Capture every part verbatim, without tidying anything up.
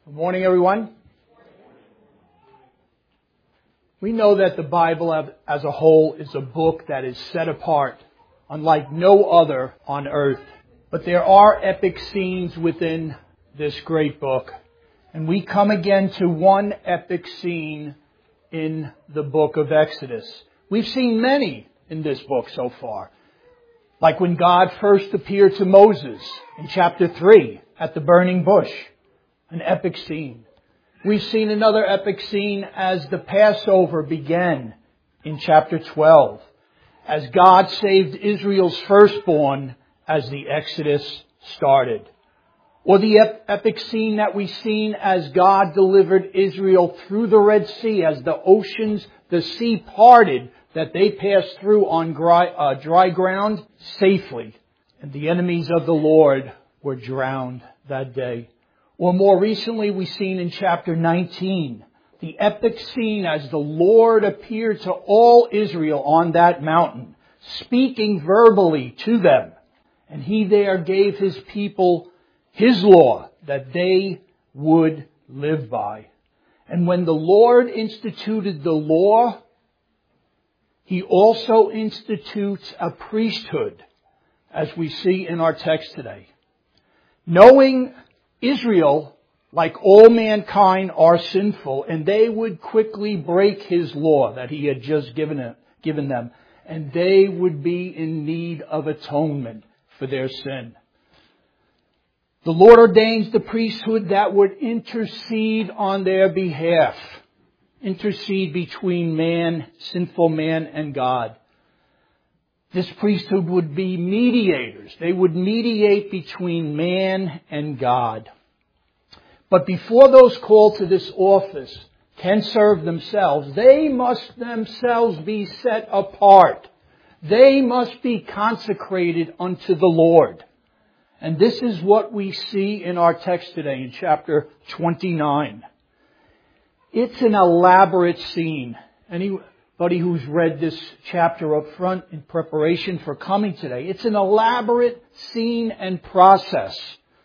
Good morning, everyone. We know that the Bible as a whole is a book that is set apart, unlike no other on earth. But there are epic scenes within this great book. And we come again to one epic scene in the book of Exodus. We've seen many in this book so far. Like when God first appeared to Moses in chapter three at the burning bush. An epic scene. We've seen another epic scene as the Passover began in chapter twelve. As God saved Israel's firstborn as the Exodus started. Or the ep- epic scene that we've seen as God delivered Israel through the Red Sea, as the oceans, the sea parted, that they passed through on dry, uh, dry ground safely. And the enemies of the Lord were drowned that day. Or more recently, we've seen in chapter nineteen, the epic scene as the Lord appeared to all Israel on that mountain, speaking verbally to them. And He there gave His people His law that they would live by. And when the Lord instituted the law, He also institutes a priesthood, as we see in our text today. Knowing Israel, like all mankind, are sinful, and they would quickly break His law that He had just given it, given them, and they would be in need of atonement for their sin. The Lord ordains the priesthood that would intercede on their behalf, intercede between man, sinful man, and God. This priesthood would be mediators. They would mediate between man and God. But before those called to this office can serve themselves, they must themselves be set apart. They must be consecrated unto the Lord. And this is what we see in our text today in chapter twenty-nine. It's an elaborate scene. Anybody who's read this chapter up front in preparation for coming today, it's an elaborate scene and process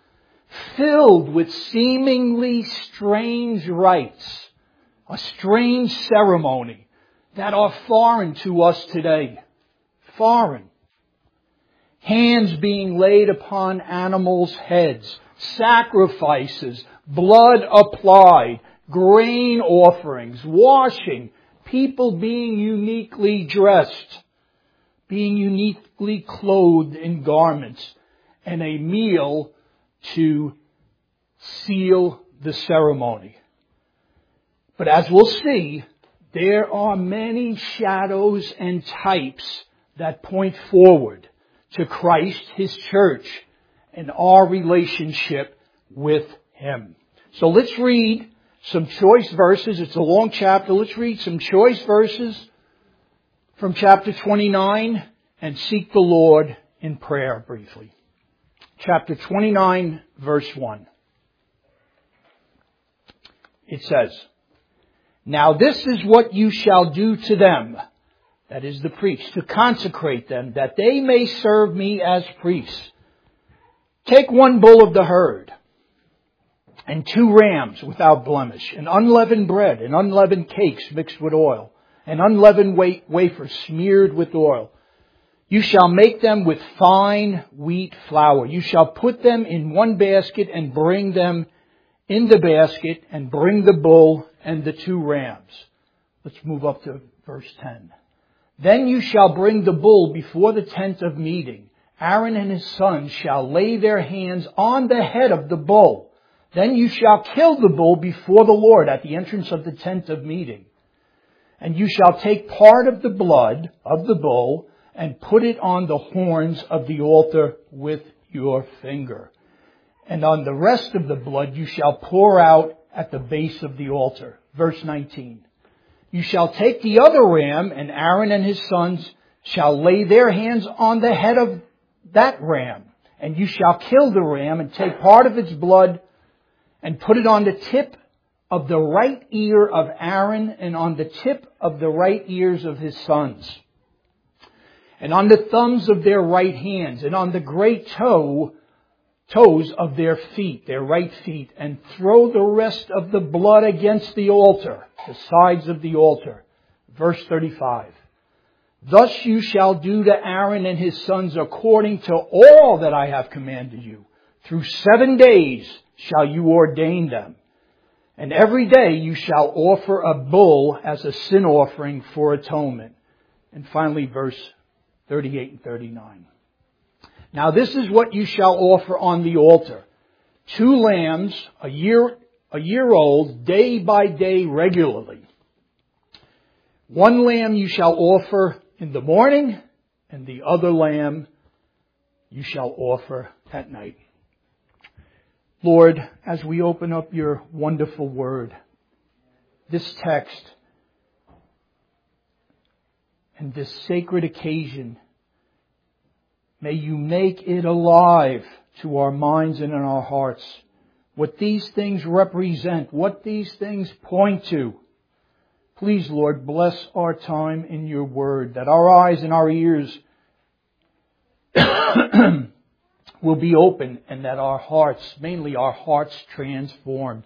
filled with seemingly strange rites, a strange ceremony that are foreign to us today. Foreign. Hands being laid upon animals' heads, sacrifices, blood applied, grain offerings, washing, people being uniquely dressed, being uniquely clothed in garments, and a meal to seal the ceremony. But as we'll see, there are many shadows and types that point forward to Christ, His church, and our relationship with Him. So let's read some choice verses. It's a long chapter. Let's read some choice verses from chapter twenty-nine and seek the Lord in prayer briefly. Chapter twenty-nine, verse one. It says, "Now this is what you shall do to them," that is the priests, "to consecrate them, that they may serve me as priests. Take one bull of the herd, and two rams without blemish, and unleavened bread, and unleavened cakes mixed with oil, and unleavened wafers smeared with oil. You shall make them with fine wheat flour. You shall put them in one basket and bring them in the basket and bring the bull and the two rams." Let's move up to verse ten. "Then you shall bring the bull before the tent of meeting. Aaron and his sons shall lay their hands on the head of the bull. Then you shall kill the bull before the Lord at the entrance of the tent of meeting. And you shall take part of the blood of the bull and put it on the horns of the altar with your finger. And on the rest of the blood you shall pour out at the base of the altar." Verse nineteen. "You shall take the other ram, and Aaron and his sons shall lay their hands on the head of that ram. And you shall kill the ram and take part of its blood and put it on the tip of the right ear of Aaron and on the tip of the right ears of his sons, and on the thumbs of their right hands, and on the great toe toes of their feet, their right feet, and throw the rest of the blood against the altar, the sides of the altar. Verse thirty-five. Thus you shall do to Aaron and his sons according to all that I have commanded you. Through seven days shall you ordain them. And every day you shall offer a bull as a sin offering for atonement. And finally, verse thirty-eight and thirty-nine. Now this is what you shall offer on the altar. Two lambs, a year, a year old, day by day regularly. One lamb you shall offer in the morning, and the other lamb you shall offer at night. Lord, as we open up your wonderful word, this text and this sacred occasion, may you make it alive to our minds and in our hearts. What these things represent, what these things point to. Please, Lord, bless our time in your word, that our eyes and our ears will be open and that our hearts, mainly our hearts, transformed.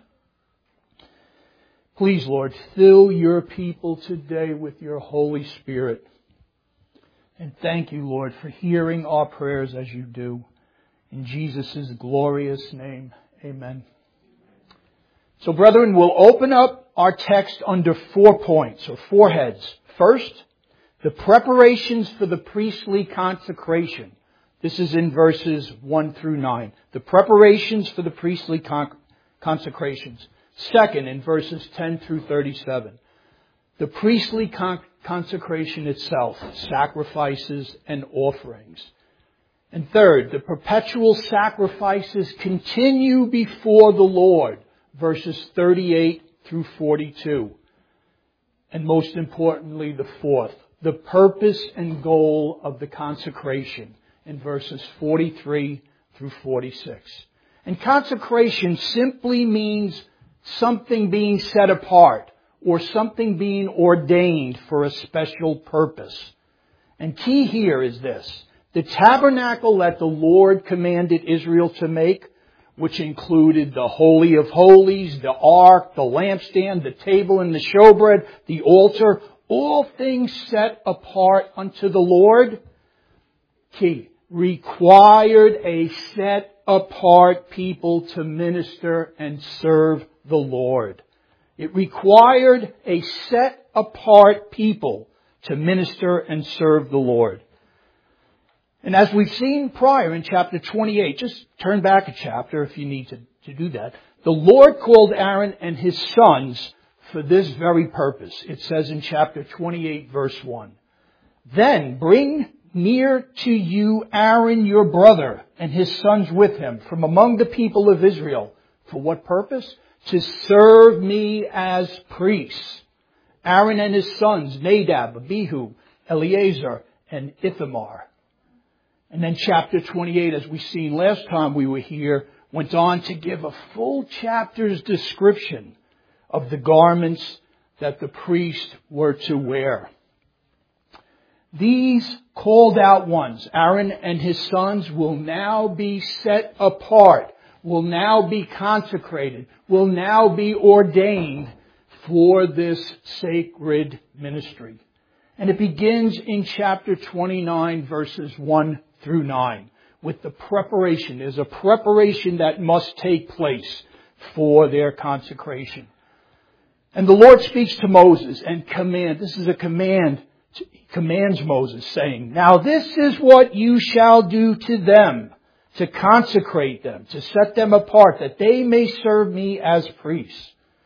Please, Lord, fill your people today with your Holy Spirit. And thank you, Lord, for hearing our prayers as you do. In Jesus' glorious name, amen. So, brethren, we'll open up our text under four points, or four heads. First, the preparations for the priestly consecration. This is in verses one through nine. The preparations for the priestly con- consecrations. Second, in verses ten through thirty-seven. The priestly con- consecration itself, sacrifices and offerings. And third, the perpetual sacrifices continue before the Lord, verses thirty-eight through forty-two. And most importantly, the fourth, the purpose and goal of the consecration, in verses forty-three through forty-six. And consecration simply means something being set apart or something being ordained for a special purpose. And key here is this. The tabernacle that the Lord commanded Israel to make, which included the Holy of Holies, the ark, the lampstand, the table and the showbread, the altar, all things set apart unto the Lord, key, required a set apart people to minister and serve the Lord. It required a set apart people to minister and serve the Lord. And as we've seen prior in chapter twenty-eight, just turn back a chapter if you need to, to do that. The Lord called Aaron and his sons for this very purpose. It says in chapter twenty-eight, verse one. Then bring near to you Aaron your brother and his sons with him from among the people of Israel. For what purpose? To serve me as priests. Aaron and his sons, Nadab, Abihu, Eleazar, and Ithamar. And then chapter twenty-eight, as we seen last time we were here, went on to give a full chapter's description of the garments that the priests were to wear. These called out ones, Aaron and his sons, will now be set apart, will now be consecrated, will now be ordained for this sacred ministry. And it begins in chapter twenty-nine, verses one through nine, with the preparation. There's a preparation that must take place for their consecration. And the Lord speaks to Moses and command. This is a command. He commands Moses, saying, now this is what you shall do to them, to consecrate them, to set them apart, that they may serve me as priests.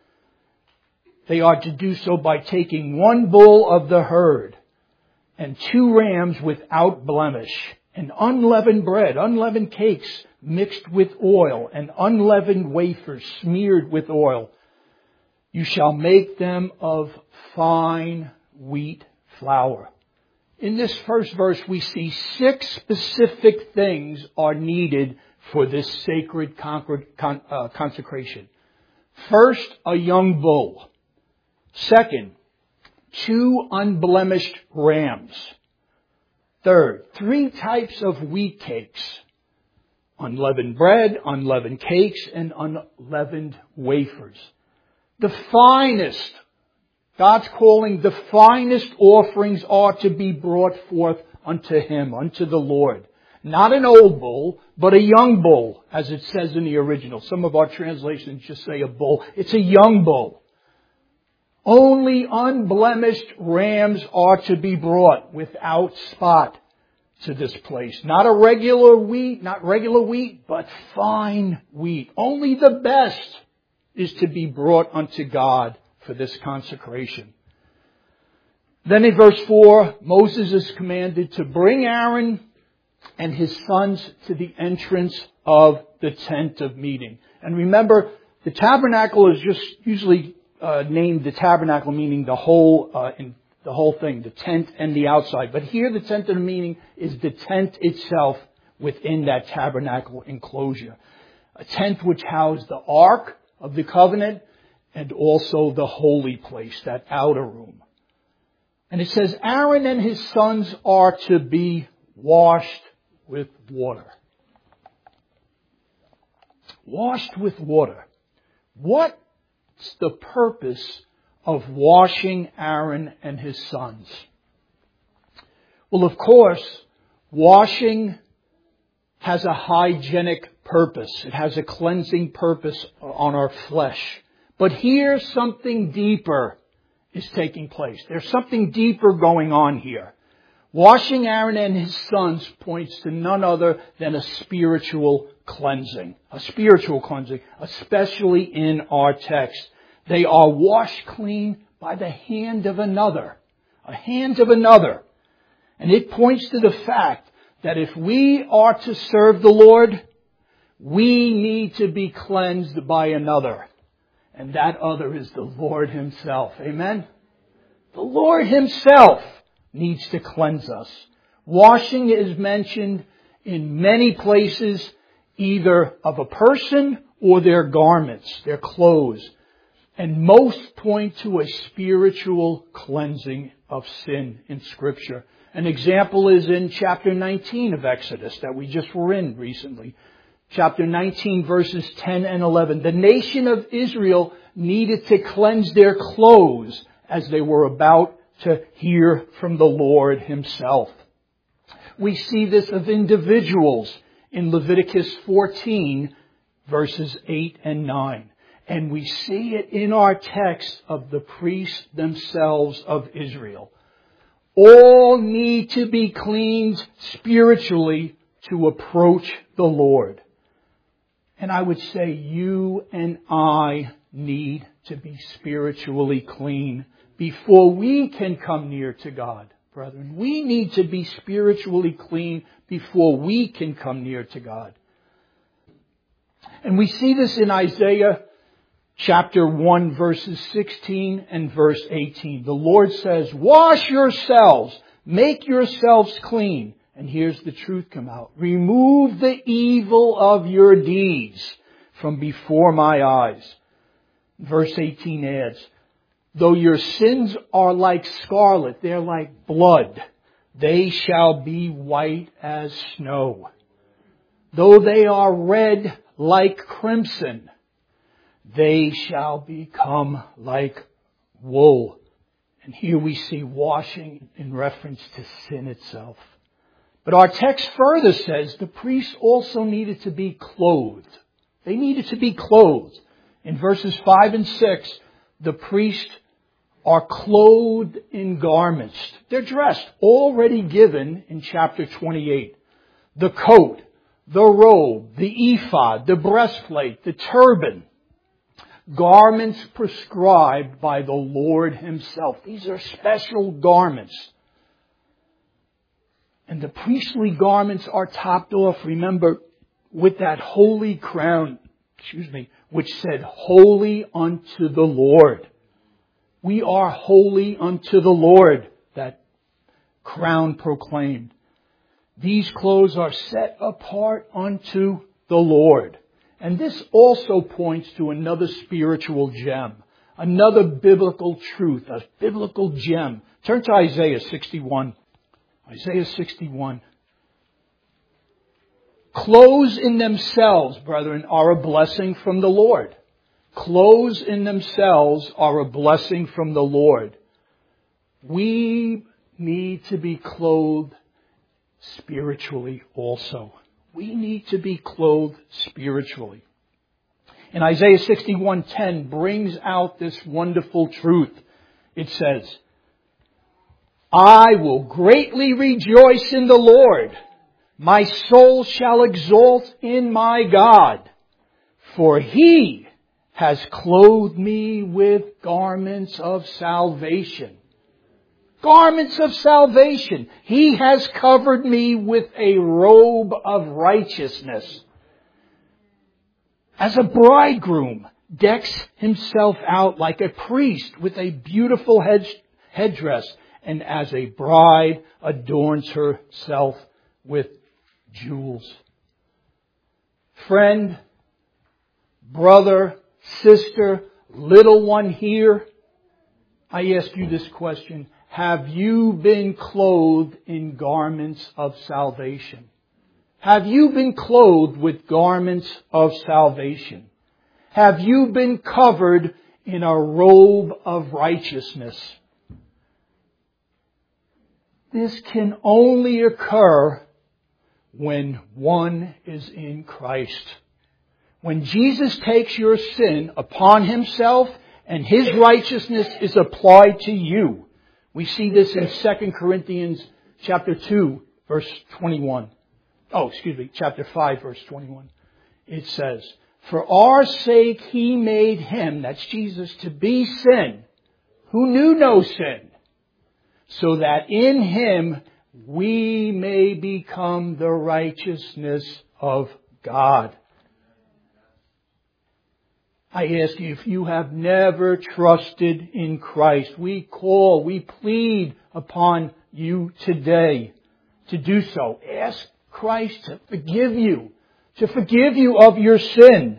They are to do so by taking one bull of the herd and two rams without blemish, and unleavened bread, unleavened cakes mixed with oil, and unleavened wafers smeared with oil. You shall make them of fine wheat flour. In this first verse, we see six specific things are needed for this sacred consecration. First, a young bull. Second, two unblemished rams. Third, three types of wheat cakes. unleavened bread, unleavened cakes, and unleavened wafers. The finest, God's calling, the finest offerings are to be brought forth unto Him, unto the Lord. Not an old bull, but a young bull, as it says in the original. Some of our translations just say a bull. It's a young bull. Only unblemished rams are to be brought without spot to this place. Not a regular wheat, not regular wheat, but fine wheat. Only the best is to be brought unto God for this consecration. Then in verse four, Moses is commanded to bring Aaron and his sons to the entrance of the tent of meeting. And remember, the tabernacle is just usually uh, named the tabernacle, meaning the whole uh, in the whole thing, the tent and the outside. But here the tent of the meeting is the tent itself within that tabernacle enclosure. A tent which housed the Ark of the Covenant and also the holy place, that outer room. And it says, Aaron and his sons are to be washed with water. Washed with water. What's the purpose of washing Aaron and his sons? Well, of course, washing has a hygienic purpose. It has a cleansing purpose on our flesh. But here something deeper is taking place. There's something deeper going on here. Washing Aaron and his sons points to none other than a spiritual cleansing. A spiritual cleansing, especially in our text. They are washed clean by the hand of another. A hand of another. And it points to the fact that if we are to serve the Lord, we need to be cleansed by another. And that other is the Lord Himself. Amen? The Lord Himself needs to cleanse us. Washing is mentioned in many places, either of a person or their garments, their clothes. And most point to a spiritual cleansing of sin in Scripture. An example is in chapter nineteen of Exodus that we just were in recently. Chapter nineteen, verses ten and eleven. The nation of Israel needed to cleanse their clothes as they were about to hear from the Lord Himself. We see this of individuals in Leviticus fourteen, verses eight and nine. And we see it in our text of the priests themselves of Israel. All need to be cleansed spiritually to approach the Lord. And I would say you and I need to be spiritually clean before we can come near to God, brethren. We need to be spiritually clean before we can come near to God. And we see this in Isaiah chapter one, verses sixteen and verse eighteen. The Lord says, wash yourselves, make yourselves clean. And here's the truth come out. Remove the evil of your deeds from before my eyes. Verse eighteen adds, though your sins are like scarlet, they're like blood, they shall be white as snow. Though they are red like crimson, they shall become like wool. And here we see washing in reference to sin itself. But our text further says the priests also needed to be clothed. They needed to be clothed. In verses five and six, the priests are clothed in garments. They're dressed, already given in chapter twenty-eight. The coat, the robe, the ephod, the breastplate, the turban. Garments prescribed by the Lord Himself. These are special garments. And the priestly garments are topped off, remember, with that holy crown, excuse me, which said, holy unto the Lord. We are holy unto the Lord, that crown proclaimed. These clothes are set apart unto the Lord. And this also points to another spiritual gem, another biblical truth, a biblical gem. Turn to Isaiah sixty-one. Isaiah sixty-one. Clothes in themselves, brethren, are a blessing from the Lord. Clothes in themselves are a blessing from the Lord. We need to be clothed spiritually also. We need to be clothed spiritually. And Isaiah sixty-one ten brings out this wonderful truth. It says, I will greatly rejoice in the Lord. My soul shall exult in my God. For He has clothed me with garments of salvation. Garments of salvation. He has covered me with a robe of righteousness. As a bridegroom decks himself out like a priest with a beautiful head, headdress, and as a bride adorns herself with jewels. Friend, brother, sister, little one here, I ask you this question. Have you been clothed in garments of salvation? Have you been clothed with garments of salvation? Have you been covered in a robe of righteousness? This can only occur when one is in Christ. When Jesus takes your sin upon Himself and His righteousness is applied to you. We see this in Second Corinthians chapter two, verse twenty-one. Oh, excuse me, chapter five, verse twenty-one. It says, for our sake He made Him, that's Jesus, to be sin, who knew no sin, so that in Him we may become the righteousness of God. I ask you, if you have never trusted in Christ, we call, we plead upon you today to do so. Ask Christ to forgive you, to forgive you of your sin.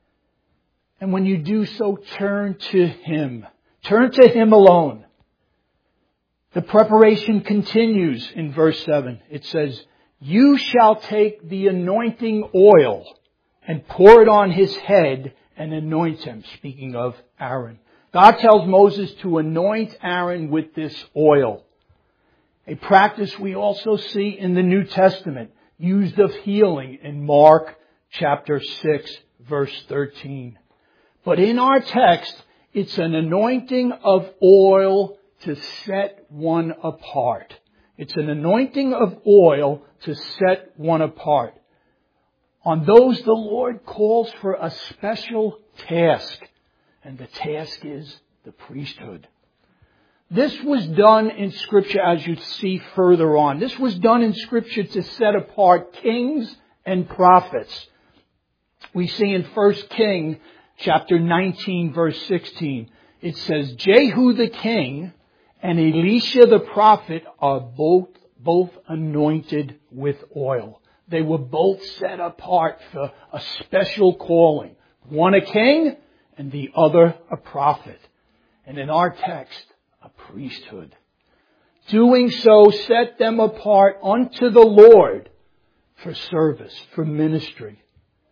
And when you do so, turn to Him. Turn to Him alone. The preparation continues in verse seven. It says, you shall take the anointing oil and pour it on his head and anoint him. Speaking of Aaron. God tells Moses to anoint Aaron with this oil. A practice we also see in the New Testament, used of healing in Mark chapter six, verse thirteen. But in our text, it's an anointing of oil to set one apart. It's an anointing of oil to set one apart. On those the Lord calls for a special task. And the task is the priesthood. This was done in Scripture as you see further on. This was done in Scripture to set apart kings and prophets. We see in First Kings chapter nineteen verse sixteen. It says, Jehu the king and Elisha the prophet are both, both anointed with oil. They were both set apart for a special calling. One a king and the other a prophet. And in our text, a priesthood. Doing so set them apart unto the Lord for service, for ministry.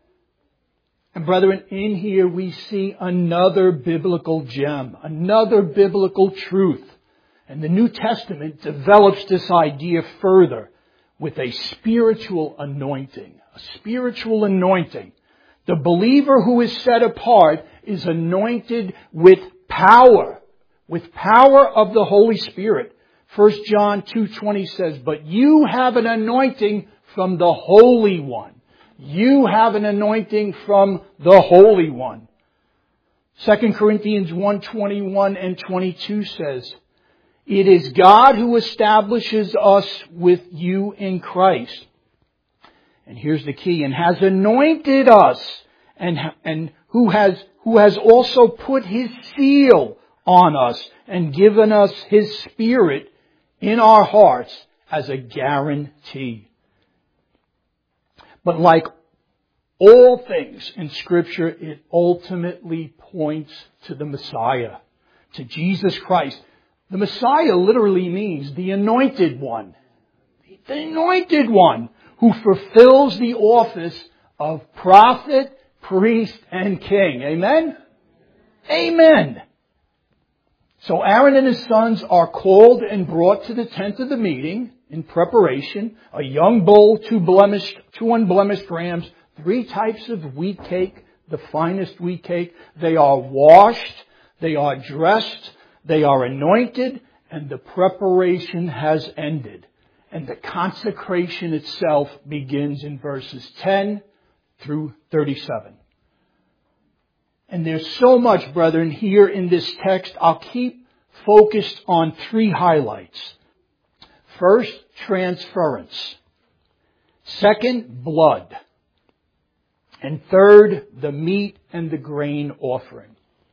And brethren, in here we see another biblical gem, another biblical truth. And the New Testament develops this idea further with a spiritual anointing. A spiritual anointing. The believer who is set apart is anointed with power. With power of the Holy Spirit. First John two twenty says, but you have an anointing from the Holy One. You have an anointing from the Holy One. Second Corinthians one twenty-one and twenty-two says, it is God who establishes us with you in Christ. And here's the key, and has anointed us, and, and who has, who has also put His seal on us and given us His Spirit in our hearts as a guarantee. But like all things in Scripture, it ultimately points to the Messiah, to Jesus Christ. The Messiah literally means the anointed one. The anointed one who fulfills the office of prophet, priest, and king. Amen? Amen. So Aaron and his sons are called and brought to the tent of the meeting in preparation. A young bull, two blemished, two unblemished rams, three types of wheat cake, the finest wheat cake. They are washed, they are dressed, they are anointed, and the preparation has ended. And the consecration itself begins in verses ten through thirty-seven. And there's so much, brethren, here in this text. I'll keep focused on three highlights. First, transference. Second, blood. And third, the meat and the grain offering.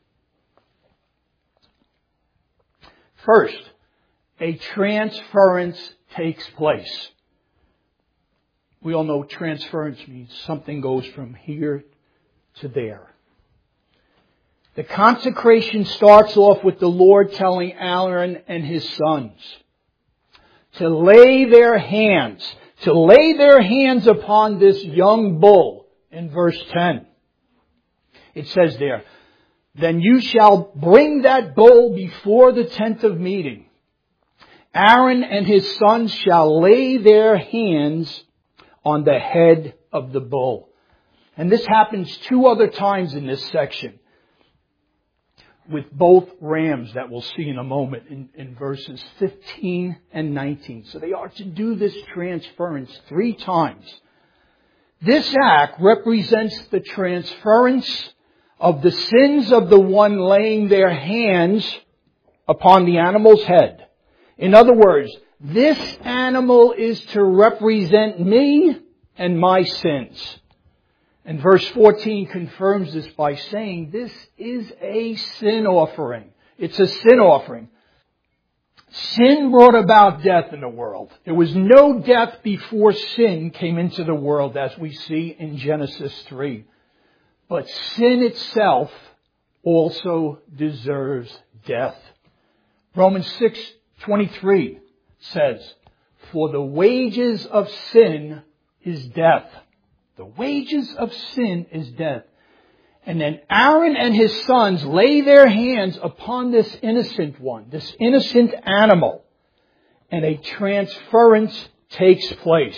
First, a transference takes place. We all know transference means something goes from here to there. The consecration starts off with the Lord telling Aaron and his sons to lay their hands, to lay their hands upon this young bull in verse ten. It says there, "Then you shall bring that bull before the tent of meeting. Aaron and his sons shall lay their hands on the head of the bull." And this happens two other times in this section, with both rams that we'll see in a moment in, in verses fifteen and nineteen. So they are to do this transference three times. This act represents the transference of the sins of the one laying their hands upon the animal's head. In other words, this animal is to represent me and my sins. And verse fourteen confirms this by saying this is a sin offering. It's a sin offering. Sin brought about death in the world. There was no death before sin came into the world, as we see in Genesis three. But sin itself also deserves death. Romans six twenty-three says, "For the wages of sin is death." The wages of sin is death. And then Aaron and his sons lay their hands upon this innocent one, this innocent animal, and a transference takes place.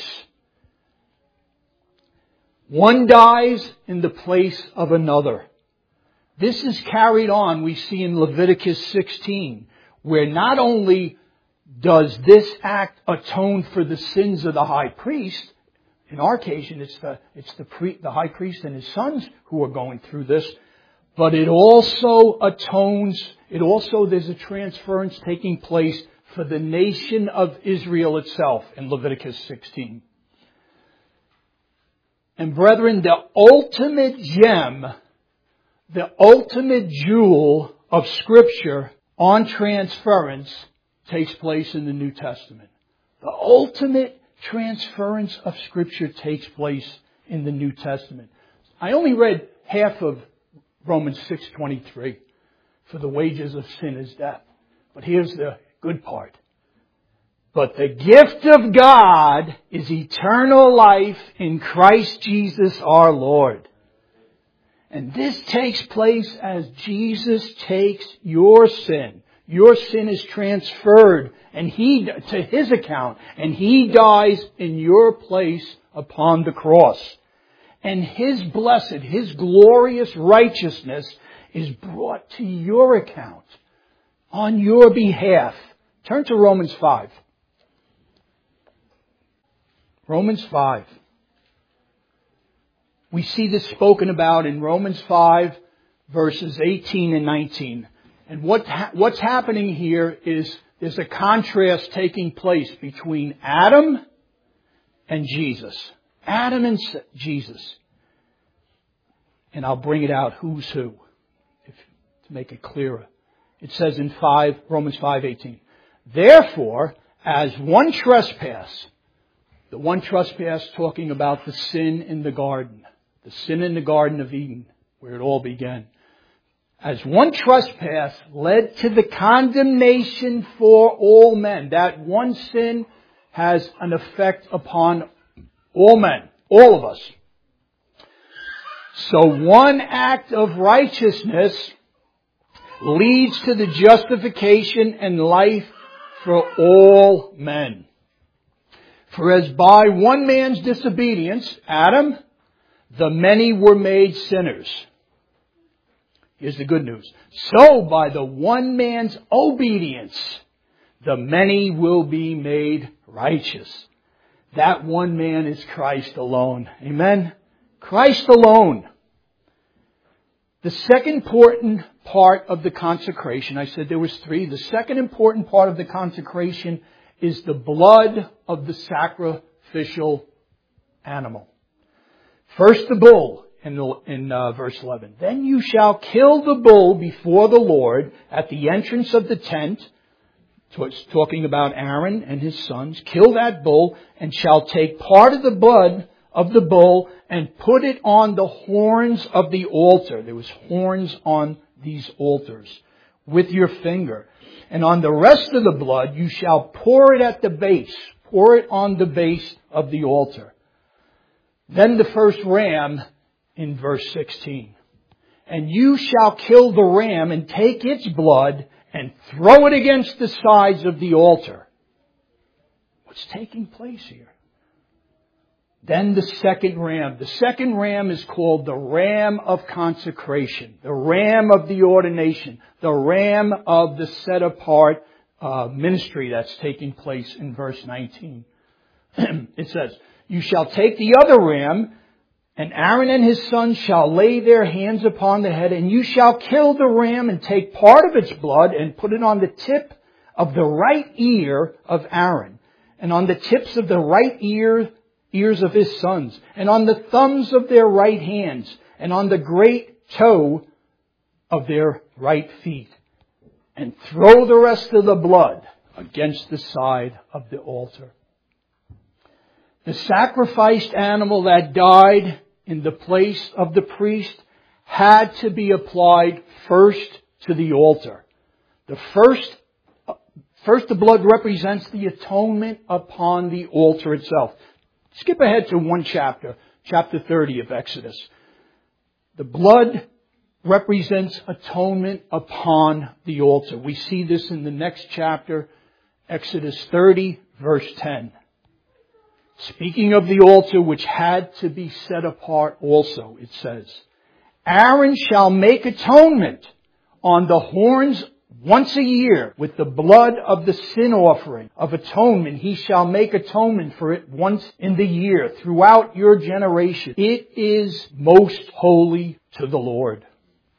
One dies in the place of another. This is carried on, we see in Leviticus sixteen, where not only does this act atone for the sins of the high priest. In our occasion, it's the it's the, pre, the high priest and his sons who are going through this. But it also atones, it also, there's a transference taking place for the nation of Israel itself in Leviticus sixteen. And brethren, the ultimate gem, the ultimate jewel of Scripture on transference takes place in the New Testament. The ultimate transference of Scripture takes place in the New Testament. I only read half of Romans six twenty-three. For the wages of sin is death. But here's the good part. But the gift of God is eternal life in Christ Jesus our Lord. And this takes place as Jesus takes your sin. Your sin is transferred and he to his account, and he dies in your place upon the cross. And his blessed, his glorious righteousness is brought to your account on your behalf. Turn to Romans five. Romans five. We see this spoken about in Romans five, verses eighteen and nineteen. And what ha- what's happening here is there's a contrast taking place between Adam and Jesus. Adam and Jesus. And I'll bring it out who's who, if, to make it clearer. It says in five, Romans five eighteen, "Therefore, as one trespass," the one trespass talking about the sin in the garden, the sin in the Garden of Eden, where it all began. As one trespass led to the condemnation for all men. That one sin has an effect upon All men. All of us. So one act of righteousness leads to the justification and life for all men. For as by one man's disobedience, Adam, the many were made sinners. Here's the good news. So by the one man's obedience, the many will be made righteous. That one man is Christ alone. Amen? Christ alone. The second important part of the consecration, I said there was three. The second important part of the consecration is the blood of the sacrificial animal. First the bull in, the, in uh, verse eleven. Then you shall kill the bull before the Lord at the entrance of the tent. So it's talking about Aaron and his sons. Kill that bull and shall take part of the blood of the bull and put it on the horns of the altar. There was horns on these altars with your finger. And on the rest of the blood you shall pour it at the base. Pour it on the base of the altar. Then the first ram in verse sixteen. And you shall kill the ram and take its blood and throw it against the sides of the altar. What's taking place here? Then the second ram. The second ram is called the ram of consecration. The ram of the ordination. The ram of the set apart uh, ministry that's taking place in verse nineteen. It says, you shall take the other ram, and Aaron and his sons shall lay their hands upon the head, and you shall kill the ram and take part of its blood and put it on the tip of the right ear of Aaron, and on the tips of the right ear, ears of his sons, and on the thumbs of their right hands, and on the great toe of their right feet, and throw the rest of the blood against the side of the altar. The sacrificed animal that died in the place of the priest had to be applied first to the altar. The first, first the blood represents the atonement upon the altar itself. Skip ahead to one chapter, chapter thirty of Exodus. The blood represents atonement upon the altar. We see this in the next chapter, Exodus thirty, verse ten. Speaking of the altar which had to be set apart also, it says, Aaron shall make atonement on the horns once a year with the blood of the sin offering of atonement. He shall make atonement for it once in the year throughout your generation. It is most holy to the Lord.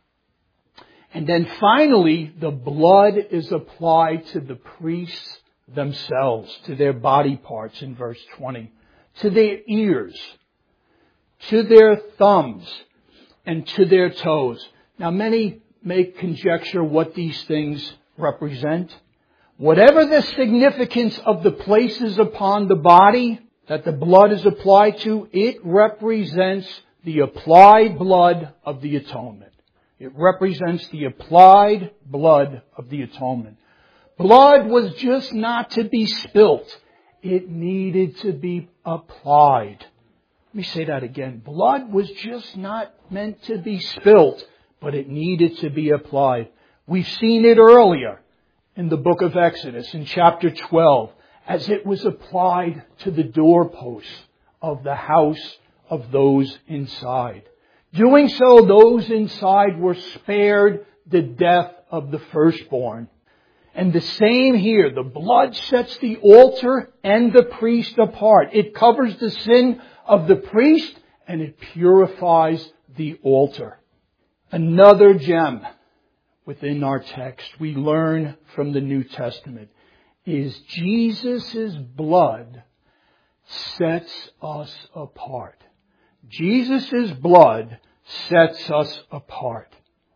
And then finally, the blood is applied to the priests themselves, to their body parts in verse twenty, to their ears, to their thumbs, and to their toes. Now many may conjecture what these things represent. Whatever the significance of the places upon the body that the blood is applied to, it represents the applied blood of the atonement. It represents the applied blood of the atonement. Blood was just not to be spilt. It needed to be applied. Let me say that again. Blood was just not meant to be spilt, but it needed to be applied. We've seen it earlier in the book of Exodus in chapter twelve, as it was applied to the doorposts of the house of those inside. Doing so, those inside were spared the death of the firstborn. And the same here. The blood sets the altar and the priest apart. It covers the sin of the priest and it purifies the altar. Another gem within our text we learn from the New Testament is Jesus' blood sets us apart. Jesus' blood sets us apart.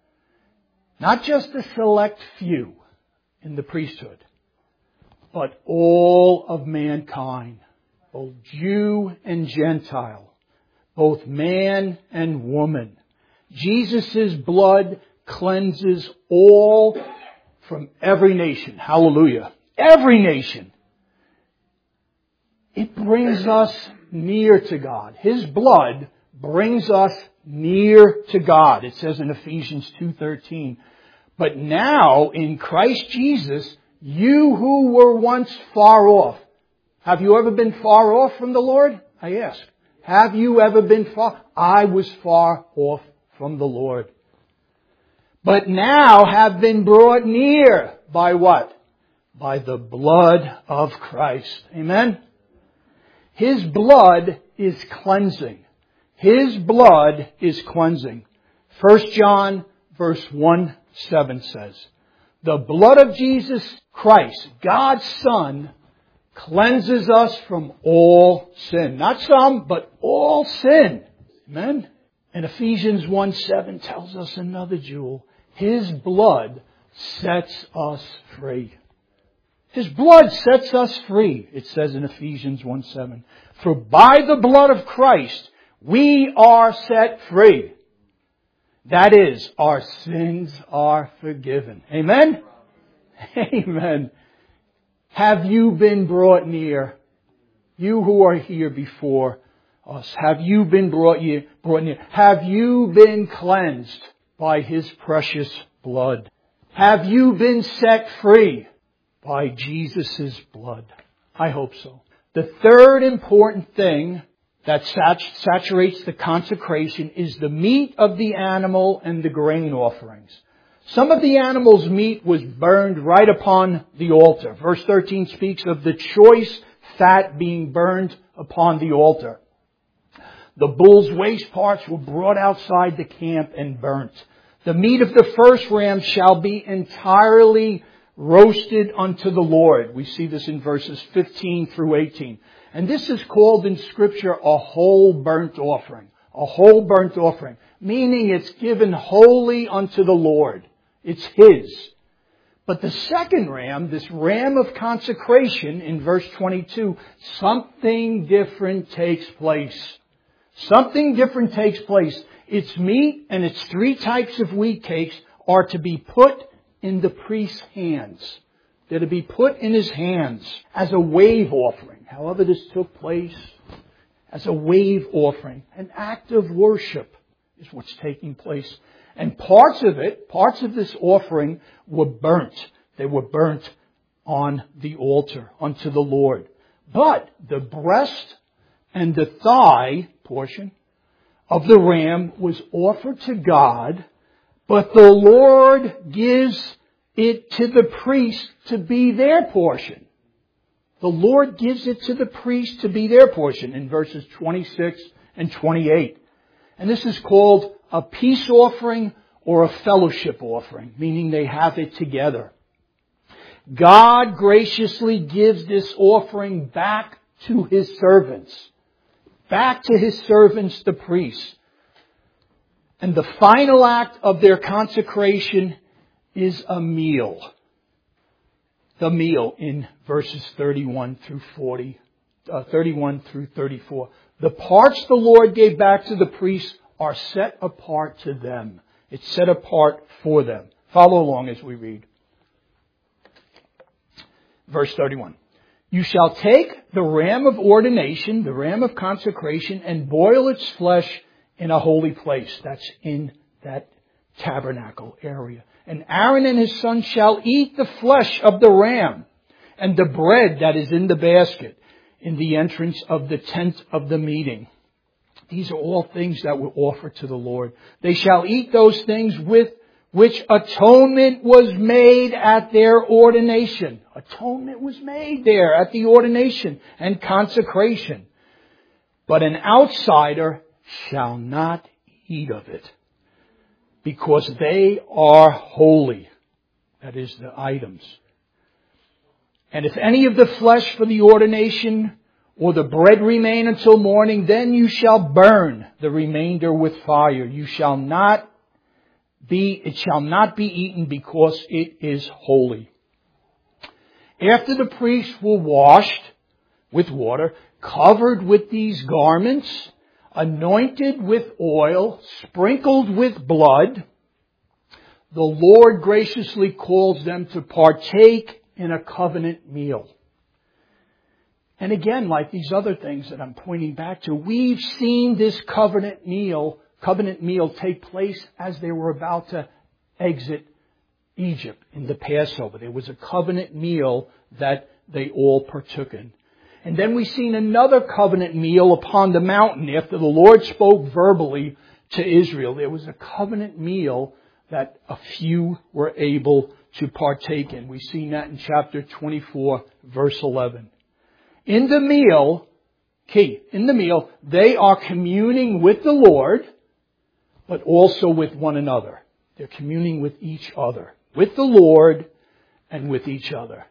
Not just a select few in the priesthood, but all of mankind, both Jew and Gentile, both man and woman. Jesus' blood cleanses all from every nation. Hallelujah. Every nation. It brings us near to God. His blood brings us near to God. It says in Ephesians two thirteen. But now, in Christ Jesus, you who were once far off. Have you ever been far off from the Lord? I ask. Have you ever been far? I was far off from the Lord. But now have been brought near by what? By the blood of Christ. Amen? His blood is cleansing. His blood is cleansing. First John verse one seven says, the blood of Jesus Christ, God's Son, cleanses us from all sin. Not some, but all sin. Amen? And Ephesians one seven tells us another jewel. His blood sets us free. His blood sets us free, it says in Ephesians one seven. For by the blood of Christ, we are set free. That is, our sins are forgiven. Amen? Amen. Have you been brought near? You who are here before us, have you been brought near? Have you been cleansed by His precious blood? Have you been set free by Jesus' blood? I hope so. The third important thing that sat- saturates the consecration is the meat of the animal and the grain offerings. Some of the animal's meat was burned right upon the altar. Verse thirteen speaks of the choice fat being burned upon the altar. The bull's waste parts were brought outside the camp and burnt. The meat of the first ram shall be entirely roasted unto the Lord. We see this in verses fifteen through eighteen. And this is called in Scripture a whole burnt offering. A whole burnt offering. Meaning it's given wholly unto the Lord. It's His. But the second ram, this ram of consecration, in verse twenty-two, something different takes place. Something different takes place. Its meat and its three types of wheat cakes are to be put in the priest's hands. They're to be put in his hands as a wave offering. However this took place, as a wave offering. An act of worship is what's taking place. And parts of it, parts of this offering were burnt. They were burnt on the altar unto the Lord. But the breast and the thigh portion of the ram was offered to God, but the Lord gives it to the priest to be their portion. The Lord gives it to the priest to be their portion in verses twenty-six and twenty-eight. And this is called a peace offering or a fellowship offering, meaning they have it together. God graciously gives this offering back to His servants. Back to His servants, the priests. And the final act of their consecration is a meal. The meal in verses thirty-one through forty, uh, thirty-one through thirty-four. The parts the Lord gave back to the priests are set apart to them. It's set apart for them. Follow along as we read. Verse thirty-one. You shall take the ram of ordination, the ram of consecration, and boil its flesh in a holy place. That's in that tabernacle area. And Aaron and his sons shall eat the flesh of the ram and the bread that is in the basket in the entrance of the tent of the meeting. These are all things that were offered to the Lord. They shall eat those things with which atonement was made at their ordination. Atonement was made there at the ordination and consecration. But an outsider shall not eat of it, because they are holy. That is, the items. And if any of the flesh for the ordination or the bread remain until morning, then you shall burn the remainder with fire. You shall not be, it shall not be eaten, because it is holy. After the priests were washed with water, covered with these garments, anointed with oil, sprinkled with blood, the Lord graciously calls them to partake in a covenant meal. And again, like these other things that I'm pointing back to, we've seen this covenant meal, covenant meal take place as they were about to exit Egypt in the Passover. There was a covenant meal that they all partook in. And then we've seen another covenant meal upon the mountain after the Lord spoke verbally to Israel. There was a covenant meal that a few were able to partake in. We've seen that in chapter twenty-four, verse eleven. In the meal, key, in the meal, they are communing with the Lord, but also with one another. They're communing with each other, with the Lord and with each other.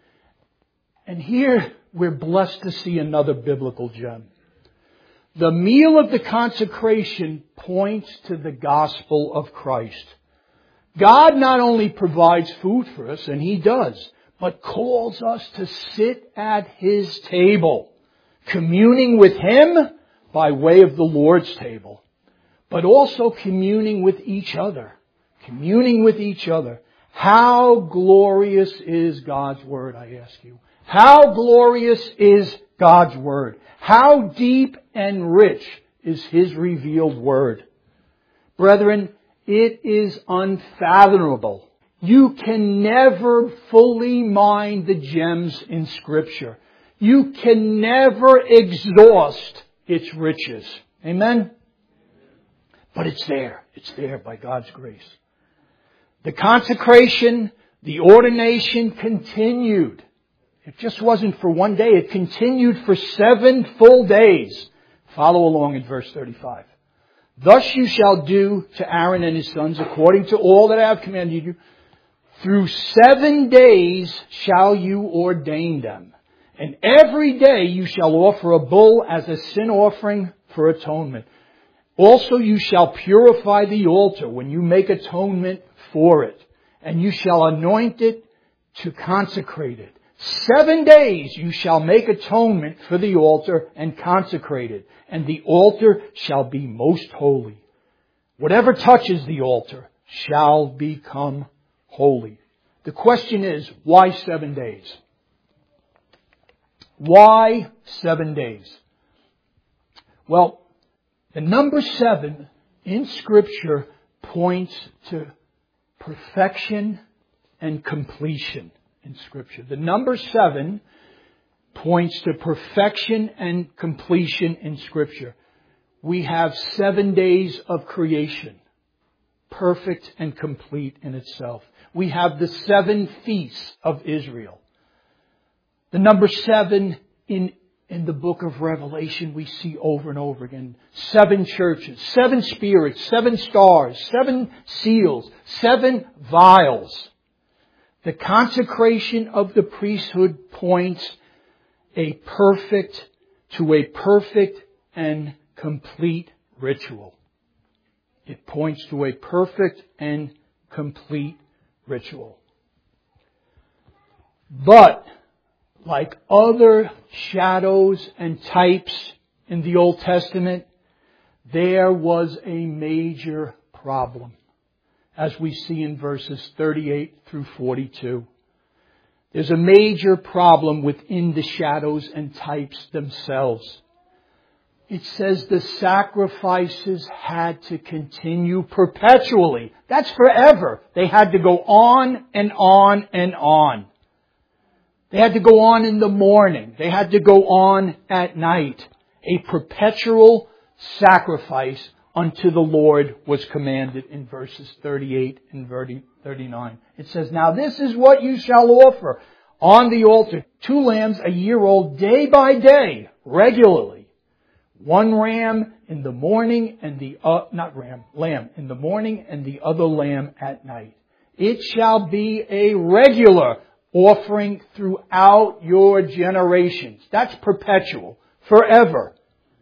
And here we're blessed to see another biblical gem. The meal of the consecration points to the gospel of Christ. God not only provides food for us, and He does, but calls us to sit at His table, communing with Him by way of the Lord's table, but also communing with each other. Communing with each other. How glorious is God's Word, I ask you. How glorious is God's Word. How deep and rich is His revealed Word. Brethren, it is unfathomable. You can never fully mine the gems in Scripture. You can never exhaust its riches. Amen? But it's there. It's there by God's grace. The consecration, the ordination continued. It just wasn't for one day. It continued for seven full days. Follow along in verse thirty-five. Thus you shall do to Aaron and his sons according to all that I have commanded you. Through seven days shall you ordain them. And every day you shall offer a bull as a sin offering for atonement. Also you shall purify the altar when you make atonement for it. And you shall anoint it to consecrate it. Seven days you shall make atonement for the altar and consecrate it. And the altar shall be most holy. Whatever touches the altar shall become holy. The question is, why seven days? Why seven days? Well, the number seven in Scripture points to perfection and completion in Scripture. The number seven points to perfection and completion in Scripture. We have seven days of creation, perfect and complete in itself. We have the seven feasts of Israel. The number seven in, in the book of Revelation we see over and over again. Seven churches, seven spirits, seven stars, seven seals, seven vials. The consecration of the priesthood points a perfect to a perfect and complete ritual. It points to a perfect and complete ritual. But, like other shadows and types in the Old Testament, there was a major problem, as we see in verses thirty-eight through forty-two. There's a major problem within the shadows and types themselves. It says the sacrifices had to continue perpetually. That's forever. They had to go on and on and on. They had to go on in the morning. They had to go on at night. A perpetual sacrifice unto the Lord was commanded in verses thirty-eight and thirty-nine. It says, now this is what you shall offer on the altar. Two lambs a year old, day by day, regularly. One ram in the morning and the, uh, not ram, lamb in the morning and the other lamb at night. It shall be a regular offering throughout your generations. That's perpetual, forever.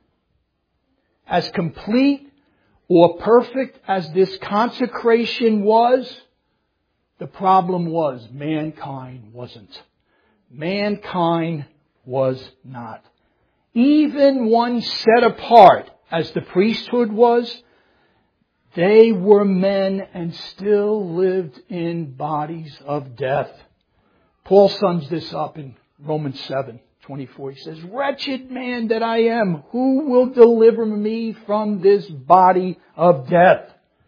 As complete or perfect as this consecration was, the problem was mankind wasn't. Mankind was not. Even one set apart as the priesthood was, they were men and still lived in bodies of death. Paul sums this up in Romans seven. twenty-four. He says, wretched man that I am, who will deliver me from this body of death?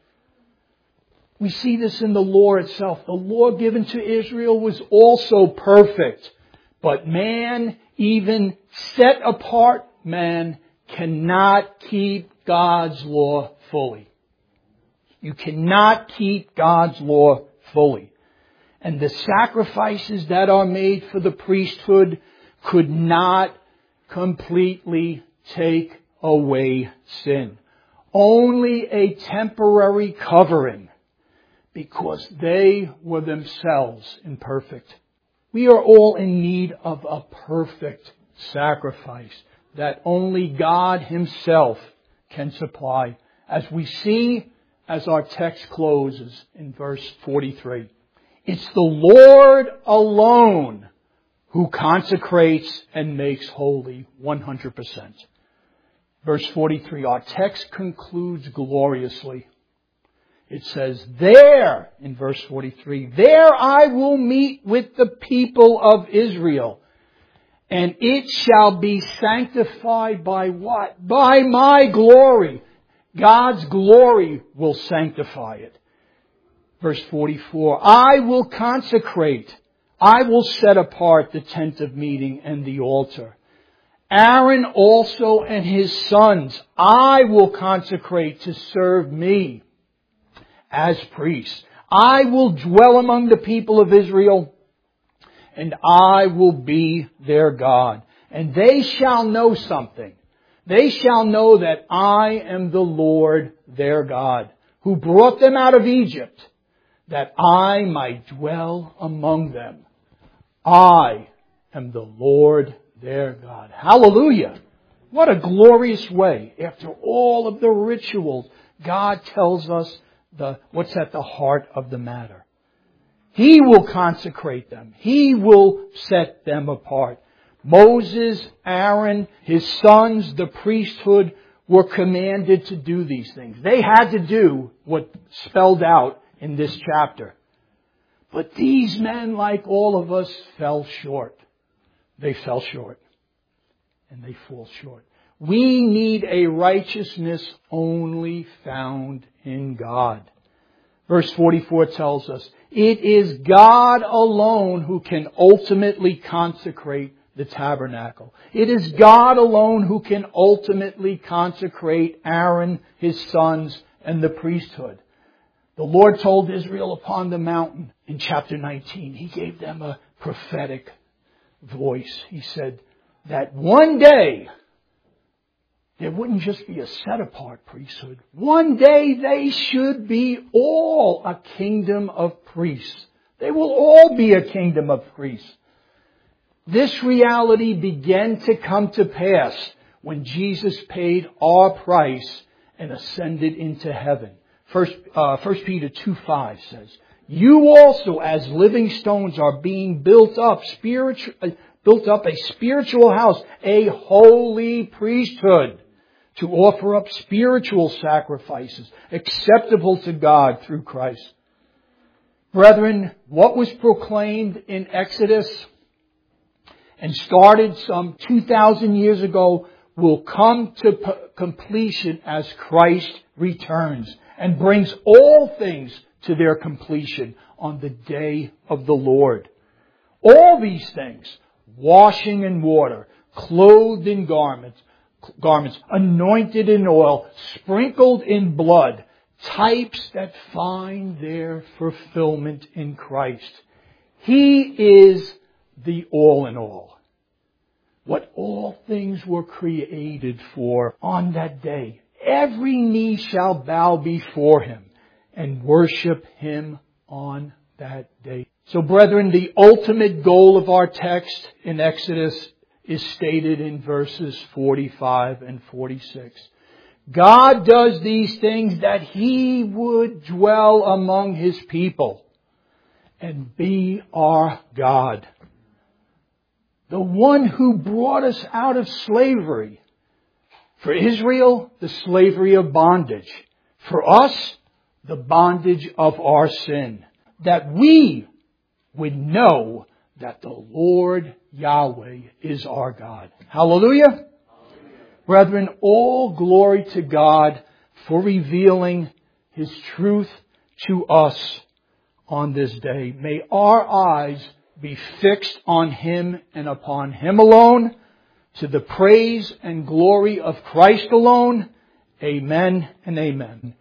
We see this in the law itself. The law given to Israel was also perfect. But man, even set apart man, cannot keep God's law fully. You cannot keep God's law fully. And the sacrifices that are made for the priesthood could not completely take away sin. Only a temporary covering, because they were themselves imperfect. We are all in need of a perfect sacrifice that only God Himself can supply, as we see as our text closes in verse forty-three. It's the Lord alone who consecrates and makes holy one hundred percent. Verse forty-three, our text concludes gloriously. It says, there, in verse forty-three, there I will meet with the people of Israel, and it shall be sanctified by what? By my glory. God's glory will sanctify it. Verse forty-four, I will consecrate, I will set apart the tent of meeting and the altar. Aaron also and his sons, I will consecrate to serve me as priests. I will dwell among the people of Israel, and I will be their God. And they shall know something. They shall know that I am the Lord their God, who brought them out of Egypt, that I might dwell among them. I am the Lord their God. Hallelujah! What a glorious way. After all of the rituals, God tells us the what's at the heart of the matter. He will consecrate them. He will set them apart. Moses, Aaron, his sons, the priesthood were commanded to do these things. They had to do what spelled out in this chapter. But these men, like all of us, fell short. They fell short. And they fall short. We need a righteousness only found in God. Verse forty-four tells us, it is God alone who can ultimately consecrate the tabernacle. It is God alone who can ultimately consecrate Aaron, his sons, and the priesthood. The Lord told Israel upon the mountain in chapter nineteen, He gave them a prophetic voice. He said that one day there wouldn't just be a set-apart priesthood. One day they should be all a kingdom of priests. They will all be a kingdom of priests. This reality began to come to pass when Jesus paid our price and ascended into heaven. First, uh, First Peter two five says, you also as living stones are being built up, spiritual, uh, built up a spiritual house, a holy priesthood, to offer up spiritual sacrifices acceptable to God through Christ. Brethren, what was proclaimed in Exodus and started some two thousand years ago will come to p- completion as Christ returns and brings all things to their completion on the day of the Lord. All these things, washing in water, clothed in garments, garments, anointed in oil, sprinkled in blood, types that find their fulfillment in Christ. He is the all in all. What all things were created for on that day. Every knee shall bow before Him and worship Him on that day. So brethren, the ultimate goal of our text in Exodus is stated in verses forty-five and forty-six. God does these things that He would dwell among His people and be our God. The one who brought us out of slavery. For Israel, the slavery of bondage. For us, the bondage of our sin. That we would know that the Lord Yahweh is our God. Hallelujah. Brethren, all glory to God for revealing His truth to us on this day. May our eyes be fixed on Him and upon Him alone, to the praise and glory of Christ alone. Amen and amen.